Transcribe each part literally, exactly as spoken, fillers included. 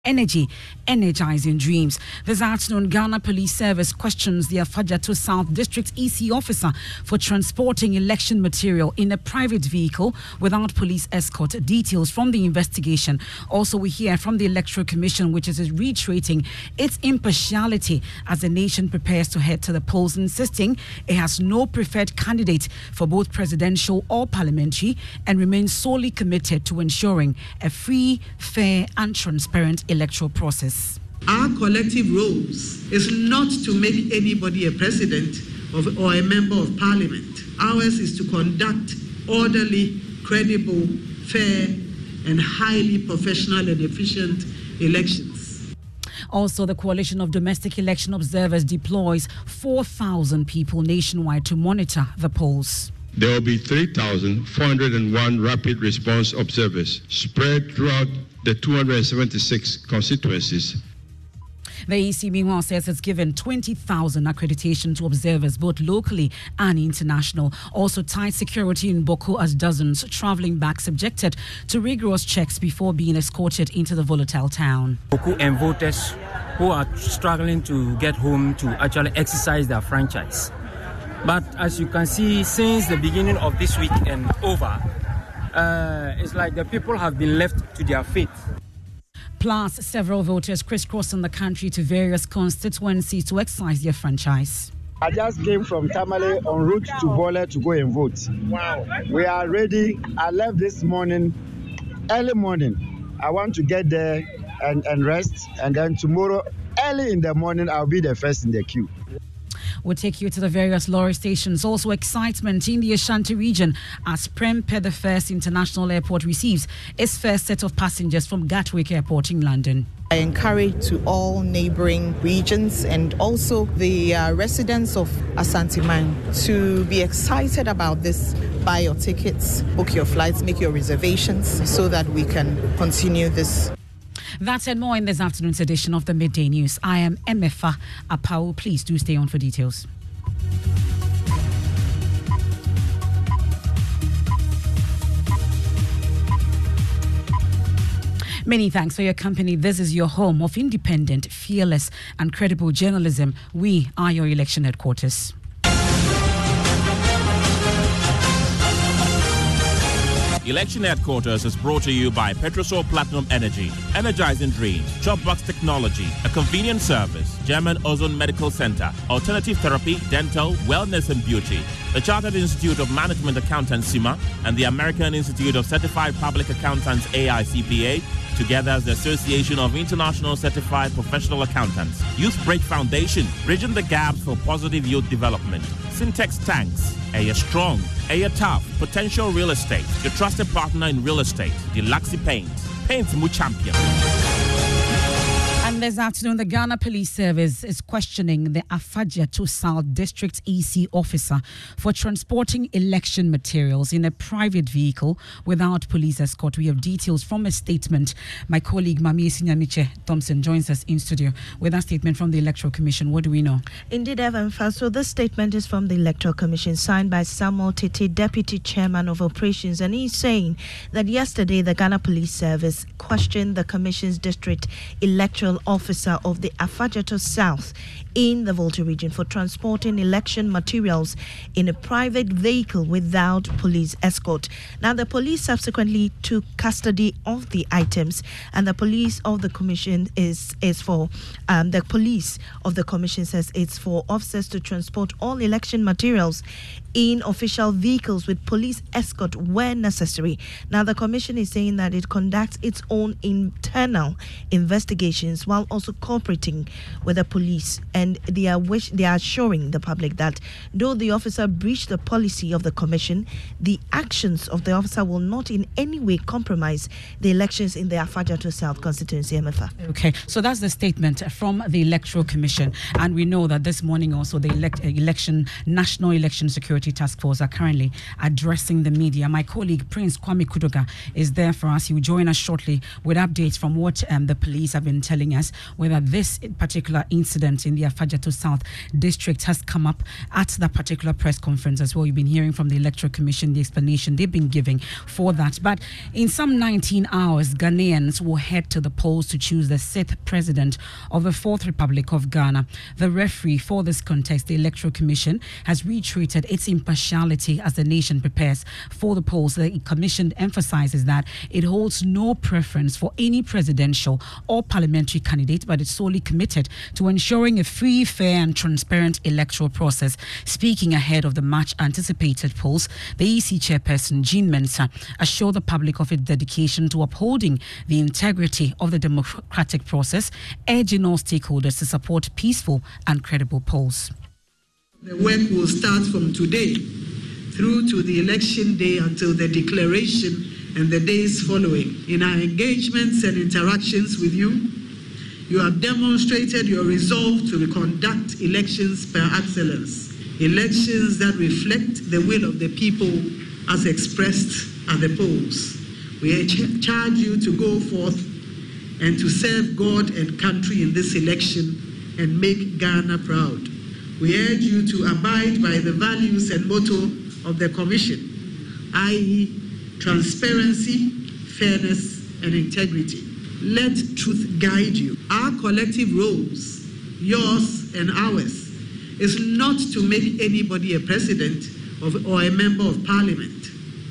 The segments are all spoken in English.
Energy, energizing dreams. This afternoon, Ghana Police Service questions the Afadjato South District E C officer for transporting election material in a private vehicle without police escort. Details from the investigation. Also, we hear from the Electoral Commission, which is reiterating its impartiality as the nation prepares to head to the polls, insisting it has no preferred candidate for both presidential or parliamentary and remains solely committed to ensuring a free, fair and transparent electoral process. Our collective roles is not to make anybody a president of, or a member of parliament. Ours is to conduct orderly, credible, fair, and highly professional and efficient elections. Also, the Coalition of Domestic Election Observers deploys four thousand people nationwide to monitor the polls. There will be three thousand four hundred one rapid response observers spread throughout the two hundred seventy-six constituencies. The E C, meanwhile, says it's given twenty thousand accreditation to observers, both locally and international. Also, tight security in Boko as dozens traveling back subjected to rigorous checks before being escorted into the volatile town. Boko and voters who are struggling to get home to actually exercise their franchise. But as you can see, since the beginning of this week and over, uh, it's like the people have been left to their fate. Plus, several voters crisscrossing the country to various constituencies to exercise their franchise. I just came from Tamale en route to Bole to go and vote. Wow. We are ready. I left this morning, early morning. I want to get there and, and rest. And then tomorrow, early in the morning, I'll be the first in the queue. We'll take you to the various lorry stations. Also, excitement in the Ashanti region as Prempeh, the first international airport, receives its first set of passengers from Gatwick Airport in London. I encourage to all neighboring regions and also the uh, residents of Asante to be excited about this. Buy your tickets, book your flights, make your reservations so that we can continue this. That's and more in this afternoon's edition of the Midday News. I am Emefa Apau. Please do stay on for details. Many thanks for your company. This is your home of independent, fearless and credible journalism. We are your election headquarters. Election Headquarters is brought to you by Petrosol Platinum Energy, Energizing Dreams, Chopbox Technology, a convenient service, German Ozone Medical Center, Alternative Therapy, Dental, Wellness and Beauty, the Chartered Institute of Management Accountants, C I M A, and the American Institute of Certified Public Accountants, A I C P A, together as the Association of International Certified Professional Accountants. Youth Break Foundation, bridging the gaps for positive youth development. Syntex Tanks, Aya Strong, Aya Tough, Potential Real Estate, your trusted partner in real estate. Deluxy Paint, Paint Mu Champion. And this afternoon, the Ghana Police Service is questioning the Afadjato South District E C officer for transporting election materials in a private vehicle without police escort. We have details from a statement. My colleague Mami Sinyamiche Thompson joins us in studio with a statement from the Electoral Commission. What do we know? Indeed, Evan. So this statement is from the Electoral Commission, signed by Samuel Tete, Deputy Chairman of Operations, and he's saying that yesterday the Ghana Police Service questioned the Commission's District Electoral Officer of the Afadjato South in the Volta region for transporting election materials in a private vehicle without police escort. Now, the police subsequently took custody of the items, and the police of the commission is is for um, the police of the commission says it's for officers to transport all election materials in official vehicles with police escort where necessary. Now, the commission is saying that it conducts its own internal investigations while also cooperating with the police, and they are wish they are assuring the public that though the officer breached the policy of the commission, the actions of the officer will not in any way compromise the elections in the Afadjato South constituency. M F A. Okay, so that's the statement from the Electoral Commission, and we know that this morning also the elect, election National Election Security Task Force are currently addressing the media. My colleague Prince Kwame Kudoga is there for us. He will join us shortly with updates from what um, the police have been telling us, whether this particular incident in the Afadjato South District has come up at that particular press conference as well. You've been hearing from the Electoral Commission the explanation they've been giving for that. But in some nineteen hours, Ghanaians will head to the polls to choose the sixth president of the Fourth Republic of Ghana. The referee for this contest, the Electoral Commission, has reiterated its impartiality as the nation prepares for the polls. The Commission emphasizes that it holds no preference for any presidential or parliamentary candidate, but it's solely committed to ensuring a free, fair and transparent electoral process. Speaking ahead of the much anticipated polls, the E C chairperson, Jean Mensah, assured the public of its dedication to upholding the integrity of the democratic process, urging all stakeholders to support peaceful and credible polls. The work will start from today through to the election day until the declaration and the days following. In our engagements and interactions with you, you have demonstrated your resolve to conduct elections per excellence, elections that reflect the will of the people as expressed at the polls. We charge you to go forth and to serve God and country in this election and make Ghana proud. We urge you to abide by the values and motto of the Commission, that is transparency, fairness, and integrity. Let truth guide you. Our collective roles, yours and ours, is not to make anybody a president of, or a member of parliament.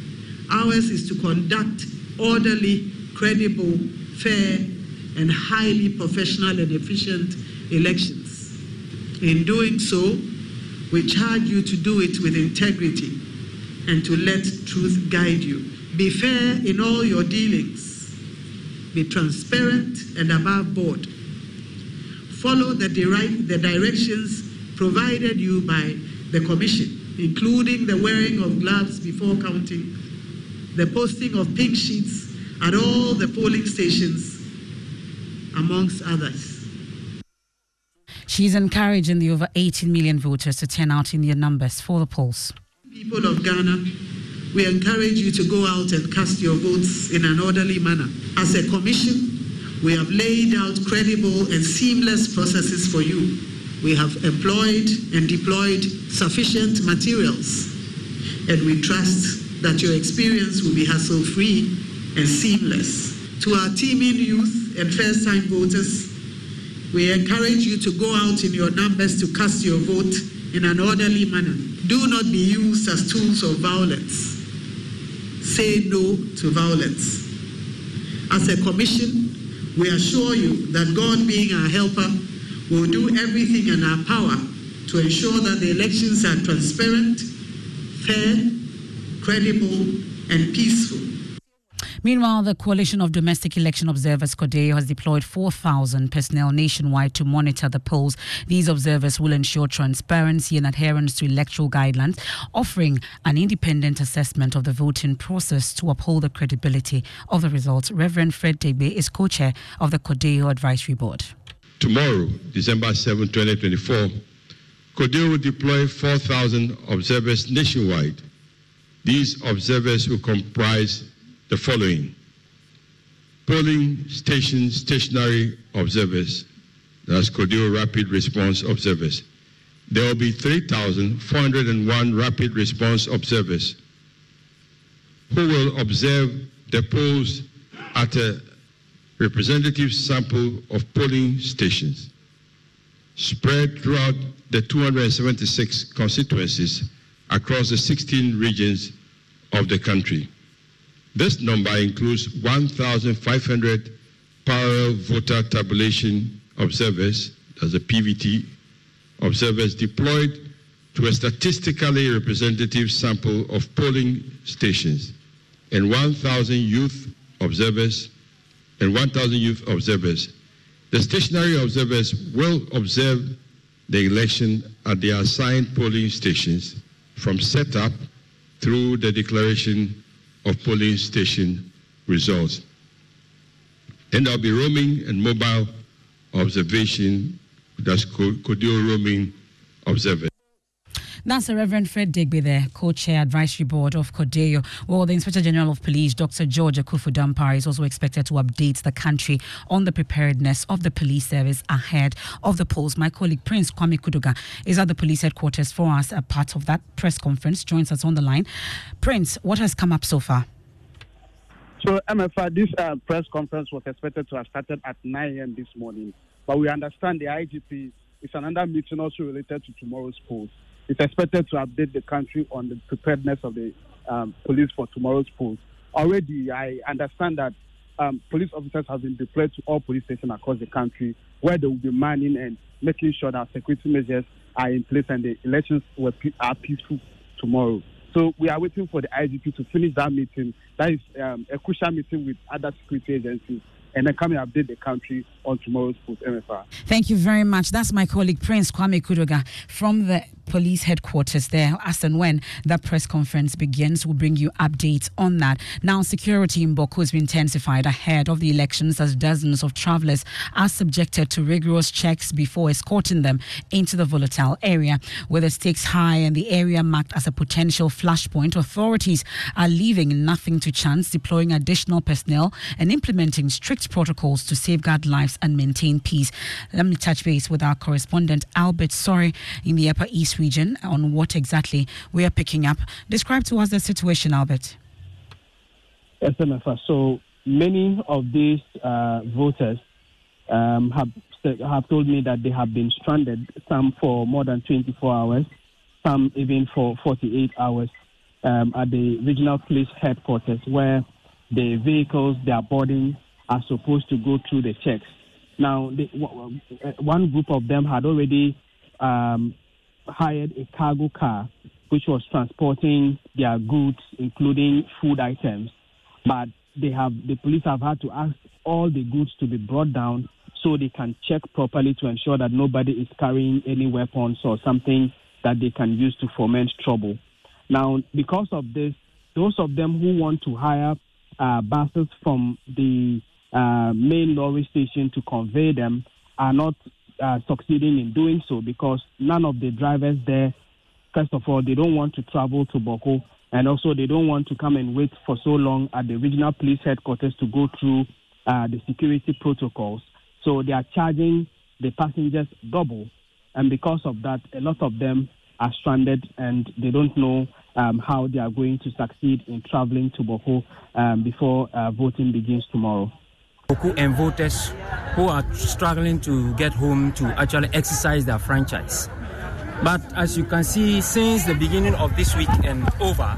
Ours is to conduct orderly, credible, fair, and highly professional and efficient elections. In doing so, we charge you to do it with integrity and to let truth guide you. Be fair in all your dealings. Be transparent and above board. Follow the, direct, the directions provided you by the Commission, including the wearing of gloves before counting, the posting of pink sheets at all the polling stations, amongst others. She's encouraging the over eighteen million voters to turn out in their numbers for the polls. People of Ghana, we encourage you to go out and cast your votes in an orderly manner. As a commission, we have laid out credible and seamless processes for you. We have employed and deployed sufficient materials, and we trust that your experience will be hassle-free and seamless. To our teeming youth and first-time voters, we encourage you to go out in your numbers to cast your vote in an orderly manner. Do not be used as tools of violence. Say no to violence. As a commission, we assure you that God, being our helper, will do everything in our power to ensure that the elections are transparent, fair, credible, and peaceful. Meanwhile, the Coalition of Domestic Election Observers, CODEO, has deployed four thousand personnel nationwide to monitor the polls. These observers will ensure transparency and adherence to electoral guidelines, offering an independent assessment of the voting process to uphold the credibility of the results. Reverend Fred Degbe is co-chair of the CODEO Advisory Board. Tomorrow, December seventh, twenty twenty-four, CODEO will deploy four thousand observers nationwide. These observers will comprise the following: polling station stationary observers, that's CODEO rapid response observers. There will be three thousand four hundred one rapid response observers who will observe the polls at a representative sample of polling stations spread throughout the two hundred seventy-six constituencies across the sixteen regions of the country. This number includes one thousand five hundred parallel voter tabulation observers, that's a P V T, observers deployed to a statistically representative sample of polling stations, and one thousand youth observers, and one thousand youth observers. The stationary observers will observe the election at the assigned polling stations from setup through the declaration of polling station results. And there'll be roaming and mobile observation, that's CODEO roaming observers. That's the Reverend Fred Digby there, co-chair advisory board of CODEO. Well, the Inspector General of Police, Doctor George Akufu-Dampare, is also expected to update the country on the preparedness of the police service ahead of the polls. My colleague Prince Kwame Kudoga is at the police headquarters for us. A part of that press conference joins us on the line. Prince, what has come up so far? So, M F R, this uh, press conference was expected to have started at nine a.m. this morning, but we understand the I G P is another meeting also related to tomorrow's polls. It's expected to update the country on the preparedness of the um, police for tomorrow's polls. Already, I understand that um, police officers have been deployed to all police stations across the country, where they will be manning and making sure that security measures are in place and the elections will pe- are peaceful tomorrow. So we are waiting for the I G P to finish that meeting. That is um, a crucial meeting with other security agencies, and then come and update the country on tomorrow's post M F R. Thank you very much. That's my colleague Prince Kwame Kudoga from the police headquarters there. As and when that press conference begins, we'll bring you updates on that. Now, security in Bawku has been intensified ahead of the elections as dozens of travelers are subjected to rigorous checks before escorting them into the volatile area. With the stakes high and the area marked as a potential flashpoint, authorities are leaving nothing to chance, deploying additional personnel and implementing strict protocols to safeguard lives and maintain peace. Let me touch base with our correspondent Albert Sorry in the Upper East region on what exactly we are picking up. Describe to us the situation, Albert. Yes, M F R. So many of these uh, voters um, have have told me that they have been stranded, some for more than twenty-four hours, some even for forty-eight hours um, at the regional police headquarters, where the vehicles they are boarding are supposed to go through the checks. Now, the, one group of them had already um, hired a cargo car which was transporting their goods, including food items. But they have the police have had to ask all the goods to be brought down so they can check properly to ensure that nobody is carrying any weapons or something that they can use to foment trouble. Now, because of this, those of them who want to hire uh, buses from the uh, main lorry station to convey them are not Uh, succeeding in doing so, because none of the drivers there, first of all, they don't want to travel to Bawku, and also they don't want to come and wait for so long at the regional police headquarters to go through uh, the security protocols. So they are charging the passengers double, and because of that, a lot of them are stranded and they don't know um, how they are going to succeed in traveling to Bawku um, before uh, voting begins tomorrow. And voters who are struggling to get home to actually exercise their franchise. But as you can see, since the beginning of this week and over,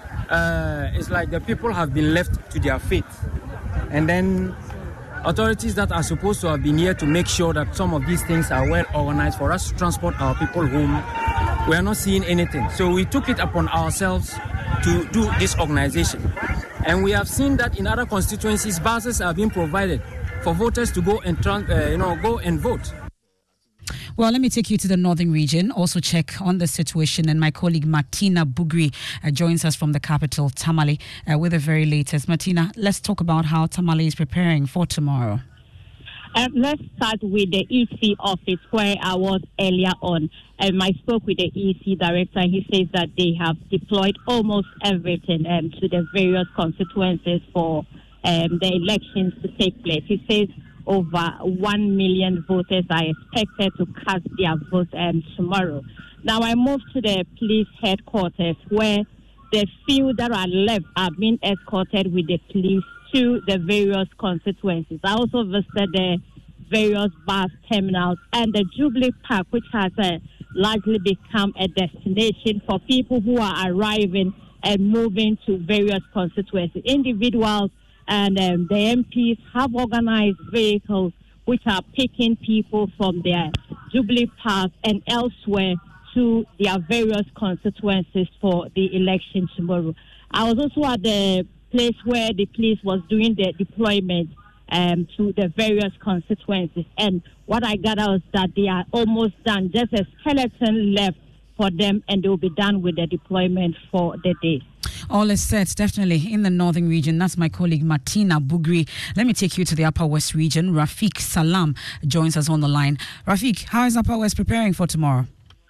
uh, it's like the people have been left to their fate. And then authorities that are supposed to have been here to make sure that some of these things are well organized for us to transport our people home, we are not seeing anything. So we took it upon ourselves to do this organization. And we have seen that in other constituencies, buses are being provided for voters to go and trans- uh, you know, go and vote. Well, let me take you to the northern region, also check on the situation. And my colleague Martina Bugri uh, joins us from the capital, Tamale, uh, with the very latest. Martina, let's talk about how Tamale is preparing for tomorrow. Um, let's start with the E C office, where I was earlier on. Um, I spoke with the E C director, and he says that they have deployed almost everything um, to the various constituencies for um, the elections to take place. He says over one million voters are expected to cast their vote um, tomorrow. Now, I moved to the police headquarters, where the few that are left are being escorted with the police to the various constituencies. I also visited the various bus terminals and the Jubilee Park, which has uh, largely become a destination for people who are arriving and moving to various constituencies. Individuals and um, the M Ps have organized vehicles which are picking people from their Jubilee Park and elsewhere to their various constituencies for the election tomorrow. I was also at the place where the police was doing the deployment um, to the various constituencies. And what I got out is that they are almost done. Just a skeleton left for them, and they will be done with the deployment for the day. All is set, definitely, in the northern region. That's my colleague Martina Bugri. Let me take you to the Upper West region. Rafiq Salam joins us on the line. Rafiq, how is Upper West preparing for tomorrow?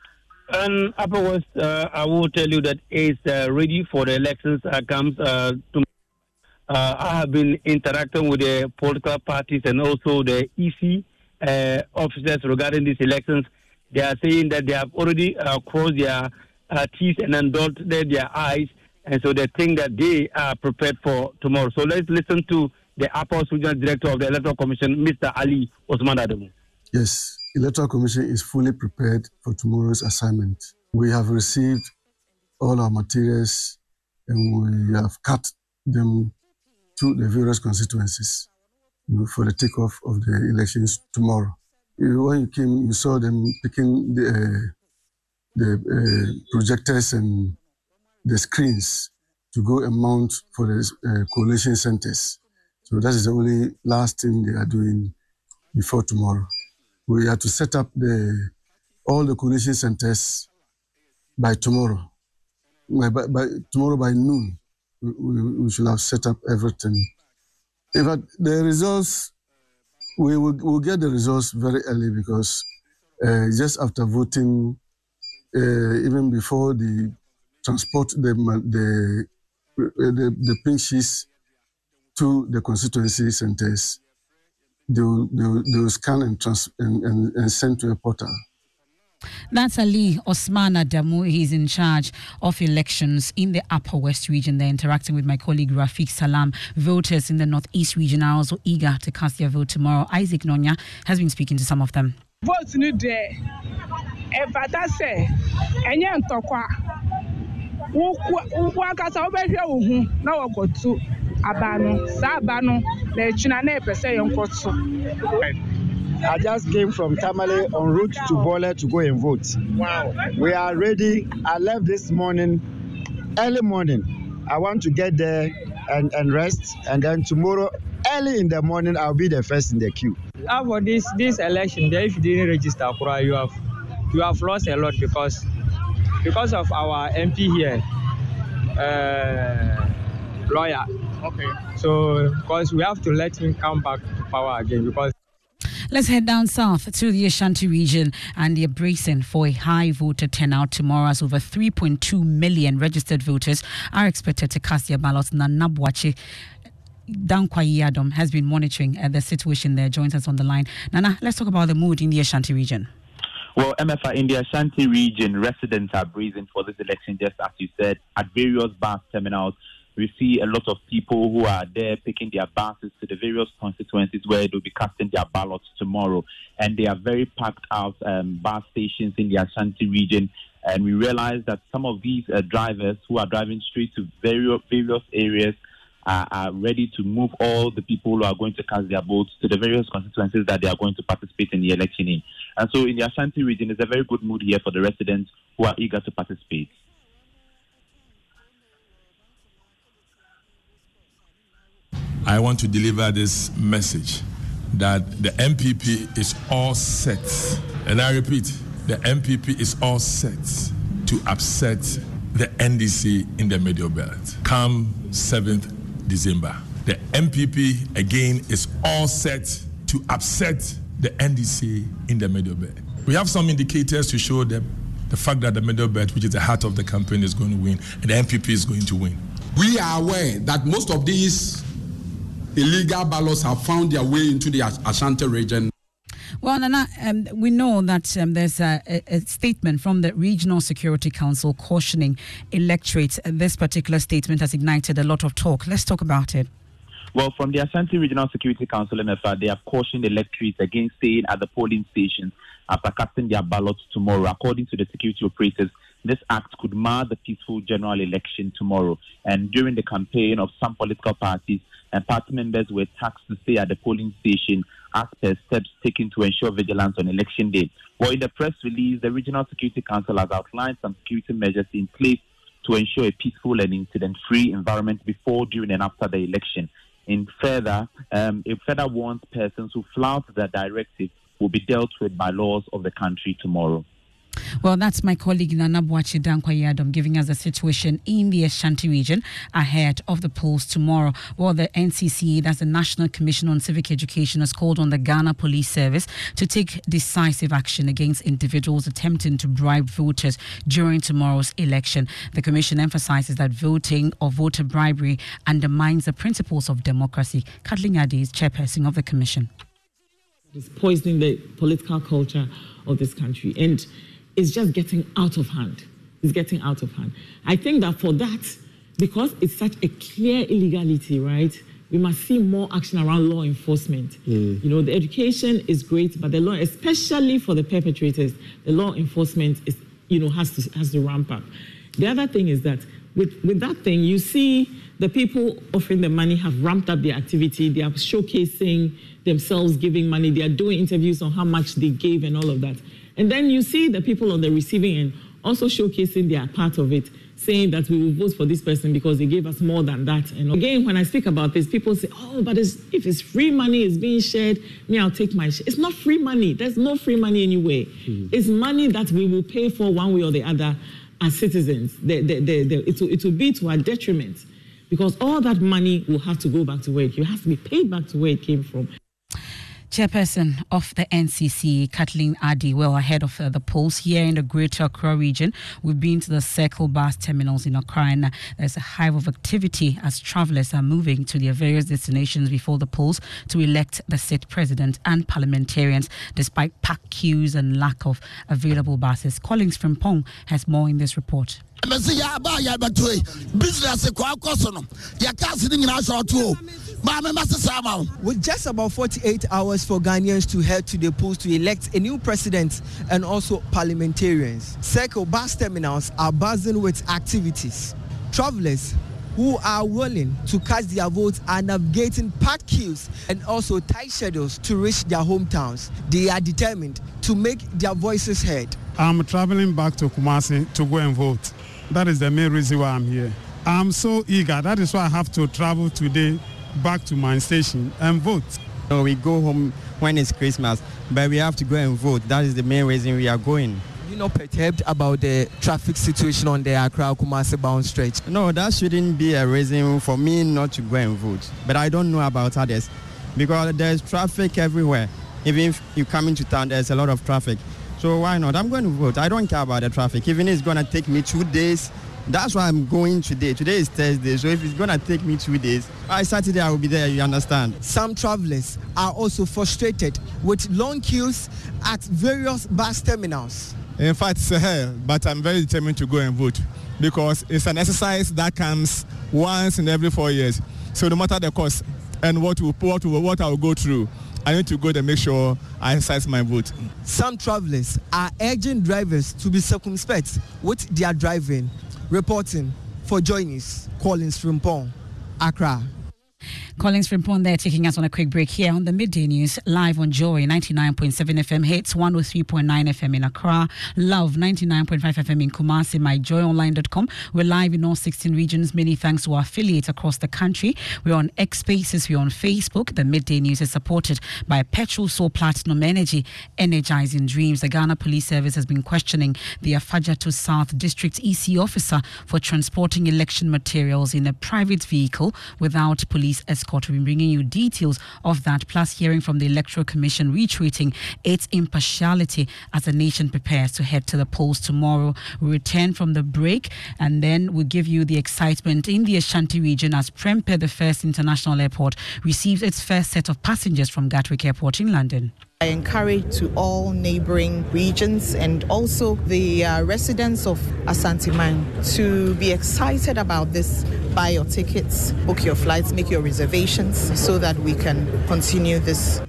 And Upper West, uh, I will tell you that it's uh, ready for the elections that comes uh, tomorrow. Uh, I have been interacting with the political parties and also the E C uh, officers regarding these elections. They are saying that they have already uh, crossed their uh, T's and then dotted their I's, and so they think that they are prepared for tomorrow. So let's listen to the Upper West Regional Director of the Electoral Commission, Mister Ali Osman Adamu. Yes, Electoral Commission is fully prepared for tomorrow's assignment. We have received all our materials and we have cut them to the various constituencies, you know, for the takeoff of the elections tomorrow. You know, when you came, you saw them picking the, uh, the uh, projectors and the screens to go and mount for the uh, coalition centers. So that is the only last thing they are doing before tomorrow. We have to set up the all the coalition centers by tomorrow. By, by, by tomorrow by noon. We, we should have set up everything. In fact, the results, we will we'll get the results very early because uh, just after voting, uh, even before the transport the the the, the pink sheets to the constituency centers, they will, they will, they will scan and, trans, and, and, and send to a portal. That's Ali Osman Adamu. He's in charge of elections in the Upper West region. They're interacting with my colleague Rafiq Salam. Voters in the Northeast region are also eager to cast their vote tomorrow. Isaac Nonya has been speaking to some of them. Votes new day. If I say, and yan tokwa, Wakasa over here, now I got to Abano, Sabano, the Chinane per se on Kotsu. I just came from Tamale en route to Bole to go and vote. Wow. We are ready. I left this morning, early morning. I want to get there and, and rest. And then tomorrow, early in the morning, I'll be the first in the queue. How for this this election, if you didn't register, you have you have lost a lot because because of our M P here, uh, lawyer. Okay. So because we have to let him come back to power again because. Let's head down south to the Ashanti region, and they're bracing for a high voter turnout tomorrow as over three point two million registered voters are expected to cast their ballots. Nana Bwache Dankwayi Adam has been monitoring uh, the situation there. Joins us on the line. Nana, let's talk about the mood in the Ashanti region. Well, M F I, in the Ashanti region, residents are bracing for this election, just as you said, at various bus terminals. We see a lot of people who are there picking their buses to the various constituencies where they'll be casting their ballots tomorrow. And they are very packed out um, bus stations in the Ashanti region. And we realize that some of these uh, drivers who are driving straight to various, various areas uh, are ready to move all the people who are going to cast their votes to the various constituencies that they are going to participate in the election in. And so in the Ashanti region, there's a very good mood here for the residents who are eager to participate. I want to deliver this message that the M P P is all set. And I repeat, the M P P is all set to upset the N D C in the Middle Belt come seventh December. The M P P, again, is all set to upset the N D C in the Middle Belt. We have some indicators to show them the fact that the Middle Belt, which is the heart of the campaign, is going to win, and the M P P is going to win. We are aware that most of these illegal ballots have found their way into the Ashanti region. Well, Nana, um, we know that um, there's a, a statement from the Regional Security Council cautioning electorates. This particular statement has ignited a lot of talk. Let's talk about it. Well, from the Ashanti Regional Security Council, M F A, they have cautioned electorates against staying at the polling stations after casting their ballots tomorrow. According to the security operators, this act could mar the peaceful general election tomorrow. And during the campaign of some political parties, and party members were tasked to stay at the polling station as per steps taken to ensure vigilance on election day. Well, in the press release, the Regional Security Council has outlined some security measures in place to ensure a peaceful and incident-free environment before, during, and after the election. In further, um, it further warns persons who flout the directive will be dealt with by laws of the country tomorrow. Well, that's my colleague Nana Boachi Dankwayadom giving us the situation in the Ashanti region ahead of the polls tomorrow. Well, the N C C, that's the National Commission on Civic Education, has called on the Ghana Police Service to take decisive action against individuals attempting to bribe voters during tomorrow's election. The Commission emphasizes that voting or voter bribery undermines the principles of democracy. Kathleen Adi is chairperson of the Commission. It's poisoning the political culture of this country, and it's just getting out of hand. It's getting out of hand. I think that for that, because it's such a clear illegality, right, we must see more action around law enforcement. Mm. You know, the education is great, but the law, especially for the perpetrators, the law enforcement is, you know, has to has to ramp up. The other thing is that with, with that thing, you see the people offering the money have ramped up their activity. They are showcasing themselves giving money. They are doing interviews on how much they gave and all of that. And then you see the people on the receiving end also showcasing their part of it, saying that we will vote for this person because they gave us more than that. And again, when I speak about this, people say, oh, but it's, if it's free money, it's being shared, me, I'll take my share. It's not free money. There's no free money anyway. Mm. It's money that we will pay for one way or the other as citizens. The, the, the, the, it, will, it will be to our detriment because all that money will have to go back to where it came. It has to be paid back to where it came from. Chairperson of the N C C, Kathleen Adi, well ahead of uh, the polls here in the Greater Accra region. We've been to the Circle bus terminals in Accra, and uh, there's a hive of activity as travellers are moving to their various destinations before the polls to elect the state president and parliamentarians, despite packed queues and lack of available buses. Collins from Pong has more in this report. With just about forty-eight hours for Ghanaians to head to the polls to elect a new president and also parliamentarians, Circle bus terminals are buzzing with activities. Travelers who are willing to cast their votes are navigating packed queues and also tight schedules to reach their hometowns. They are determined to make their voices heard. I'm traveling back to Kumasi to go and vote. That is the main reason why I'm here. I'm so eager. That is why I have to travel today back to my station and vote. So we go home when it's Christmas, but we have to go and vote. That is the main reason we are going. You're not perturbed about the traffic situation on the Accra-Kumasi bound stretch? No, that shouldn't be a reason for me not to go and vote. But I don't know about others because there's traffic everywhere. Even if you come into town, there's a lot of traffic. So why not? I'm going to vote. I don't care about the traffic. Even if it's going to take me two days, that's why I'm going today. Today is Thursday, so if it's going to take me two days, by Saturday I will be there, you understand. Some travelers are also frustrated with long queues at various bus terminals. In fact, it's a hell, but I'm very determined to go and vote because it's an exercise that comes once in every four years. So no matter the cost and what, will, what, will, what I will go through, I need to go to make sure I exercise my vote. Some travelers are urging drivers to be circumspect with their driving. Reporting for Joy News, Collins Frimpong, Accra. Collins Frimpong there, taking us on a quick break here on the Midday News, live on Joy ninety-nine point seven F M, Hits one oh three point nine F M in Accra, Love ninety-nine point five F M in Kumasi, my joy online dot com. We're live in all sixteen regions. Many thanks to our affiliates across the country. We're on X Spaces, we're on Facebook. The Midday News is supported by Petrol Soul Platinum Energy, energizing dreams. The Ghana Police Service has been questioning the Afadjato South District E C officer for transporting election materials in a private vehicle without police escort. We've been bringing you details of that, plus hearing from the Electoral Commission retweeting its impartiality as the nation prepares to head to the polls tomorrow. We return from the break and then we'll give you the excitement in the Ashanti region as Prempeh, the first international airport, receives its first set of passengers from Gatwick Airport in London. I encourage to all neighboring regions and also the uh, residents of Asanteman to be excited about this. Buy your tickets, book your flights, make your reservations so that we can continue this.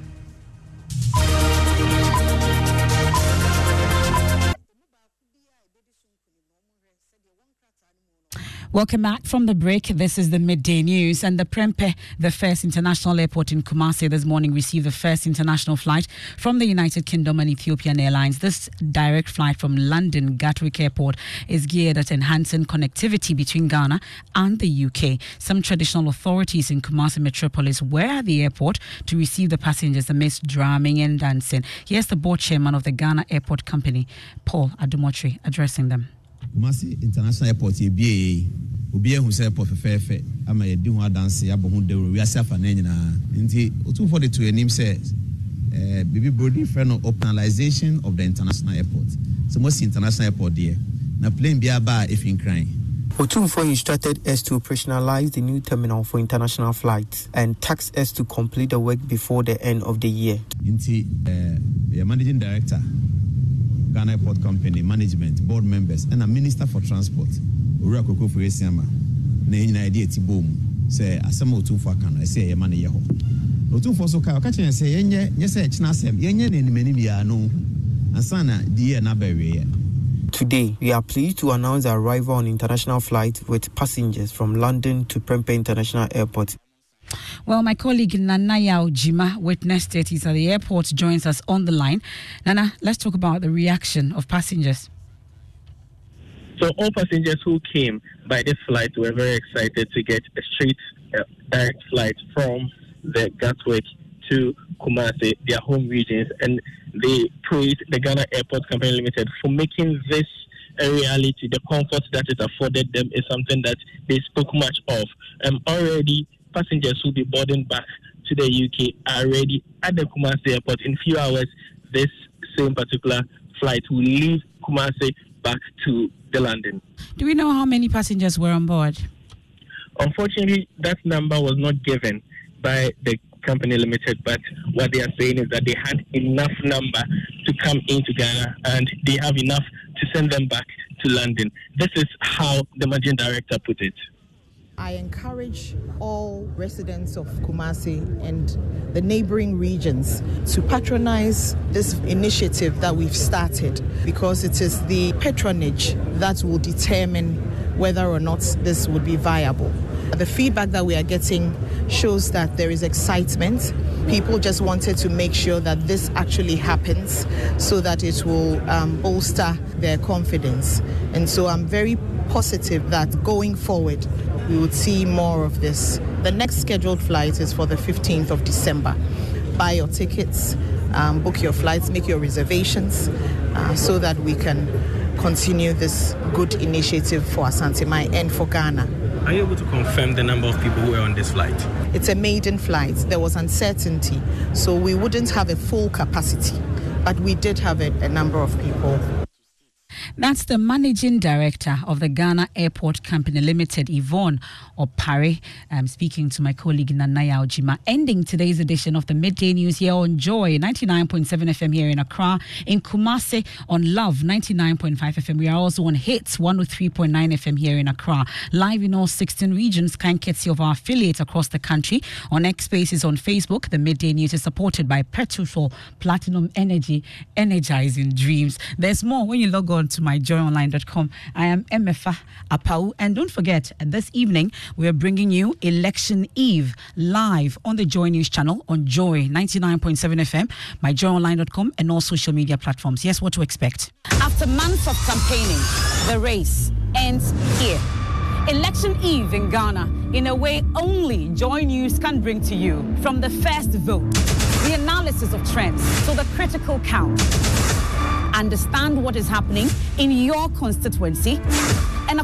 Well, Welcome back from the break. This is the midday news. And the Prempeh, the first international airport in Kumasi this morning, received the first international flight from the United Kingdom and Ethiopian Airlines. This direct flight from London Gatwick Airport is geared at enhancing connectivity between Ghana and the U K. Some traditional authorities in Kumasi Metropolis were at the airport to receive the passengers amidst drumming and dancing. Here's the board chairman of the Ghana Airport Company, Paul Adumotri, addressing them. Kumasi International Airport ye B A obi ehun say airport fefefe ama ye di ho adanse abo ho dewo wi ase afa na nyina nti two forty-two enim says eh bibi body friend of operationalization of the international airport. So most international airport there na plane bia ba efin kran. Otumfo instructed us to operationalize the new terminal for international flights and tasked us to complete the work before the end of the year. Nti eh your managing director Ghana Airport Company management, board members, and a minister for transport. Ura Koko for Esiama. Na nyina idea ti bom. Say asema Otumfo aka na say yema na ye ho. Otumfo so ka ka chen say yenye nye say china asem yenye na nimani bia no. Ansana di ye na bewe. Today, we are pleased to announce the arrival on international flight with passengers from London to Prempeh International Airport. Well, my colleague Nanaya Ojima witnessed it. He's at the airport, joins us on the line. Nana, let's talk about the reaction of passengers. So all passengers who came by this flight were very excited to get a straight uh, direct flight from the Gatwick to Kumasi, their home regions, and they praised the Ghana Airport Company Limited for making this a reality. The comfort that it afforded them is something that they spoke much of. Um, already, passengers who will be boarding back to the U K are already at the Kumasi Airport. In a few hours, this same particular flight will leave Kumasi back to the London. Do we know how many passengers were on board? Unfortunately, that number was not given by the company limited, but what they are saying is that they had enough number to come into Ghana and they have enough to send them back to London. This is how the managing director put it. I encourage all residents of Kumasi and the neighboring regions to patronize this initiative that we've started, because it is the patronage that will determine whether or not this would be viable. The feedback that we are getting shows that there is excitement. People just wanted to make sure that this actually happens so that it will um, bolster their confidence. And so I'm very positive that going forward, we would see more of this. The next scheduled flight is for the fifteenth of December. Buy your tickets, um, book your flights, make your reservations uh, so that we can continue this good initiative for Asante Mai and for Ghana. Are you able to confirm the number of people who were on this flight? It's a maiden flight. There was uncertainty, so we wouldn't have a full capacity, but we did have a, a number of people. That's the managing director of the Ghana Airport Company Limited, Yvonne Opare. I'm speaking to my colleague Nanaya Ojima. Ending today's edition of the Midday News here on Joy ninety-nine point seven F M here in Accra, in Kumasi on Love ninety-nine point five F M. We are also on Hits one oh three point nine F M here in Accra. Live in all sixteen regions, kind courtesy of our affiliates across the country. On X Spaces on Facebook, the Midday News is supported by Petrosol Platinum Energy, energizing dreams. There's more when you log on to my joy online dot com. I am Emefa Apau, and don't forget, this evening we are bringing you Election Eve live on the Joy News channel on Joy ninety-nine point seven F M, my joy online dot com, and all social media platforms. Yes, what to expect. After months of campaigning, the race ends here. Election Eve in Ghana, in a way only Joy News can bring to you. From the first vote, the analysis of trends, to the critical count. Understand what is happening in your constituency and